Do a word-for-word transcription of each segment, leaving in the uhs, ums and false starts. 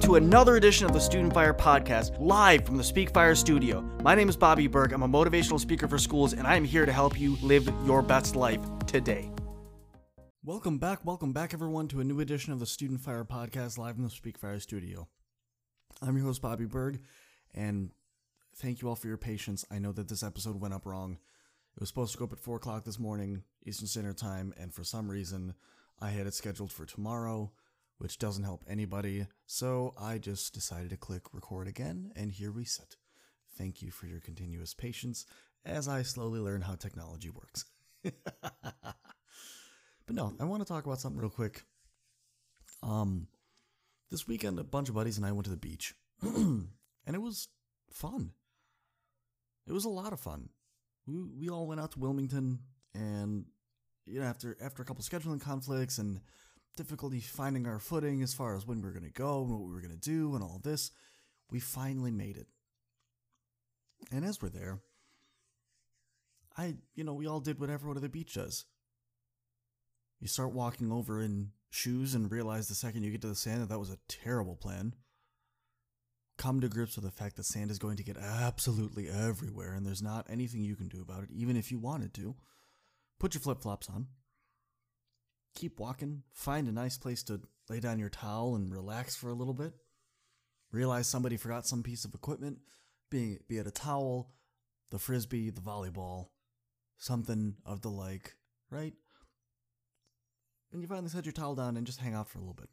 to another edition of the Student Fire Podcast, live from the Speak Fire studio. My name is Bobby Berg. I'm a motivational speaker for schools, and I am here to help you live your best life today. Welcome back, welcome back, everyone, to a new edition of the Student Fire Podcast, live in the Speak Fire studio. I'm your host, Bobby Berg, and thank you all for your patience. I know that this episode went up wrong. It was supposed to go up at four o'clock this morning, Eastern Standard Time, and for some reason, I had it scheduled for tomorrow, which doesn't help anybody, so I just decided to click record again, and here we sit. Thank you for your continuous patience as I slowly learn how technology works. But no, I want to talk about something real quick. Um, this weekend, a bunch of buddies and I went to the beach, and it was fun. It was a lot of fun. We we all went out to Wilmington, and you know, after after a couple scheduling conflicts and difficulty finding our footing as far as when we were going to go and what we were going to do and all of this, we finally made it. And as we're there, I, you know, we all did what everyone at the beach does. You start walking over in shoes and realize the second you get to the sand that that was a terrible plan. Come to grips with the fact that sand is going to get absolutely everywhere and there's not anything you can do about it, even if you wanted to. Put your flip-flops on. Keep walking. Find a nice place to lay down your towel and relax for a little bit. Realize somebody forgot some piece of equipment, be, be it a towel, the frisbee, the volleyball, something of the like, right? And you finally set your towel down and just hang out for a little bit.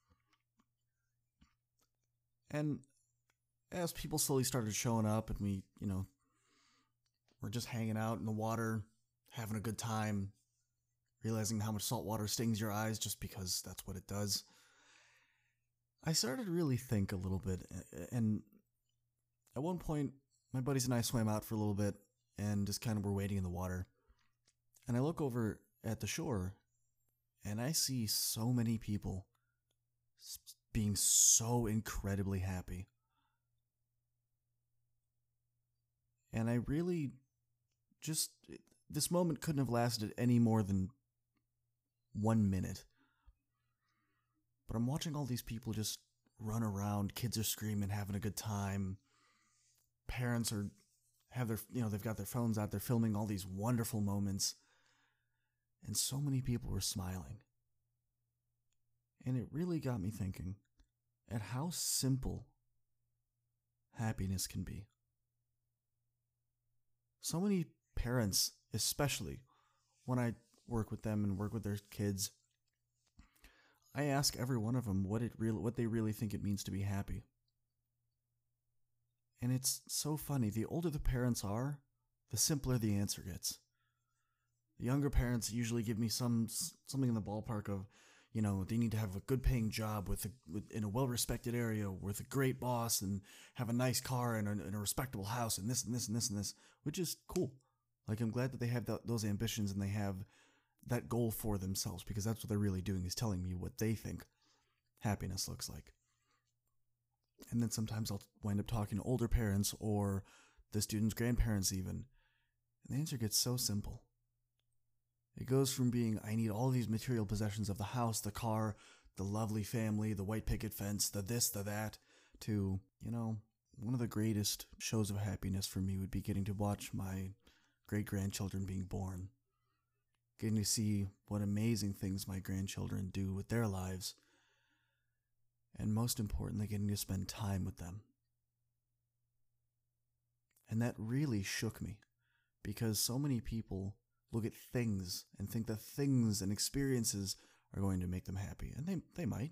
And as people slowly started showing up and we, you know, we're just hanging out in the water, having a good time, realizing how much salt water stings your eyes just because that's what it does, I started to really think a little bit. And at one point, my buddies and I swam out for a little bit and just kind of were waiting in the water. And I look over at the shore and I see so many people being so incredibly happy. And I really just, this moment couldn't have lasted any more than one minute. But I'm watching all these people just run around. Kids are screaming, having a good time. Parents are, have their, you know, they've got their phones out. They're filming all these wonderful moments. And so many people were smiling. And it really got me thinking at how simple happiness can be. So many parents, especially when I work with them and work with their kids, I ask every one of them what it really, what they really think it means to be happy. And it's so funny. The older the parents are, the simpler the answer gets. The younger parents usually give me some something in the ballpark of, you know, they need to have a good paying job with, a, with in a well-respected area with a great boss and have a nice car and a, and a respectable house and this and this and this and this, which is cool. Like, I'm glad that they have th- those ambitions and they have that goal for themselves, because that's what they're really doing, is telling me what they think happiness looks like. And then sometimes I'll wind up talking to older parents or the students' grandparents even, and the answer gets so simple. It goes from being, I need all these material possessions of the house, the car, the lovely family, the white picket fence, the this, the that, to, you know, one of the greatest shows of happiness for me would be getting to watch my great-grandchildren being born. Getting to see what amazing things my grandchildren do with their lives. And most importantly, getting to spend time with them. And that really shook me, because so many people look at things and think that things and experiences are going to make them happy. And they they might.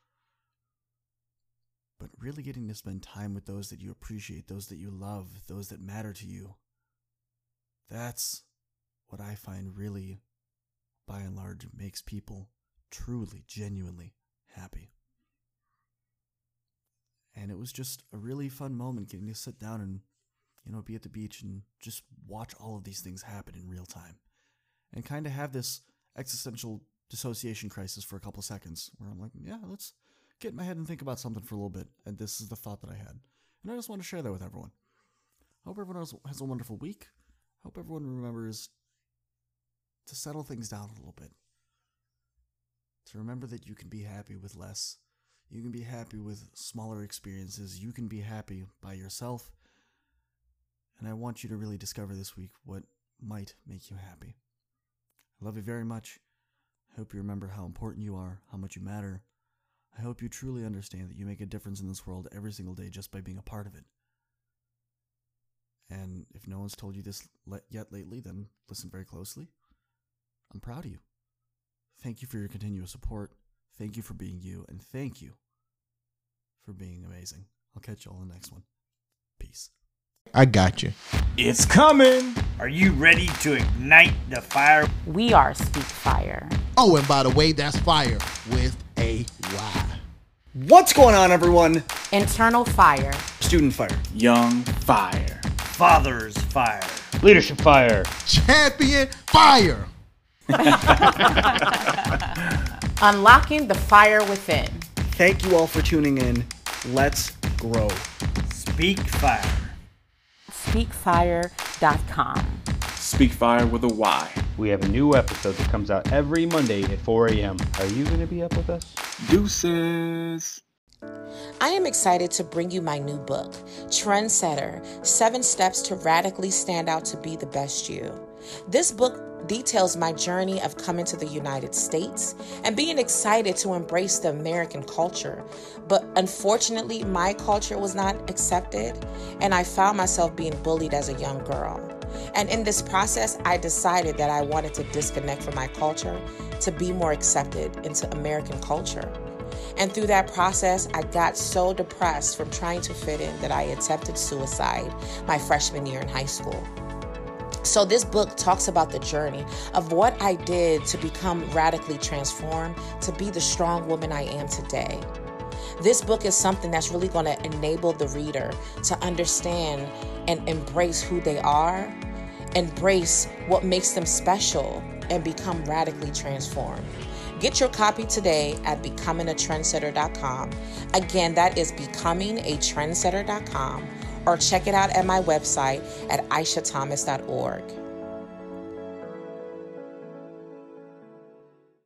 But really getting to spend time with those that you appreciate, those that you love, those that matter to you, that's what I find really, by and large, makes people truly, genuinely happy. And it was just a really fun moment getting to sit down and, you know, be at the beach and just watch all of these things happen in real time. And kind of have this existential dissociation crisis for a couple seconds where I'm like, yeah, let's get in my head and think about something for a little bit. And this is the thought that I had. And I just want to share that with everyone. Hope everyone has a wonderful week. Hope everyone remembers to settle things down a little bit. To remember that you can be happy with less. You can be happy with smaller experiences. You can be happy by yourself. And I want you to really discover this week what might make you happy. I love you very much. I hope you remember how important you are, how much you matter. I hope you truly understand that you make a difference in this world every single day just by being a part of it. And if no one's told you this yet lately, then listen very closely. I'm proud of you. Thank you for your continuous support. Thank you for being you. And thank you for being amazing. I'll catch you all in the next one. Peace. I got you. It's coming. Are you ready to ignite the fire? We are Speak Fire. Oh, and by the way, that's fire with a Y. What's going on, everyone? Internal fire. Student fire. Young fire. Father's fire. Leadership fire. Champion fire. Unlocking the fire within. Thank you all for tuning in. Let's grow. Speak fire. speak fire dot com. Speak Fire with a Y. We have a new episode that comes out every Monday at four a.m. Are you going to be up with us? Deuces. I am excited to bring you my new book, Trendsetter, Seven Steps to Radically Stand Out to Be the Best You. This book details my journey of coming to the United States and being excited to embrace the American culture. But unfortunately, my culture was not accepted, and I found myself being bullied as a young girl. And in this process, I decided that I wanted to disconnect from my culture to be more accepted into American culture. And through that process, I got so depressed from trying to fit in that I attempted suicide my freshman year in high school. So this book talks about the journey of what I did to become radically transformed, to be the strong woman I am today. This book is something that's really going to enable the reader to understand and embrace who they are, embrace what makes them special, and become radically transformed. Get your copy today at becoming a trendsetter dot com. Again, that is becoming a trendsetter dot com, or check it out at my website at aisha thomas dot org.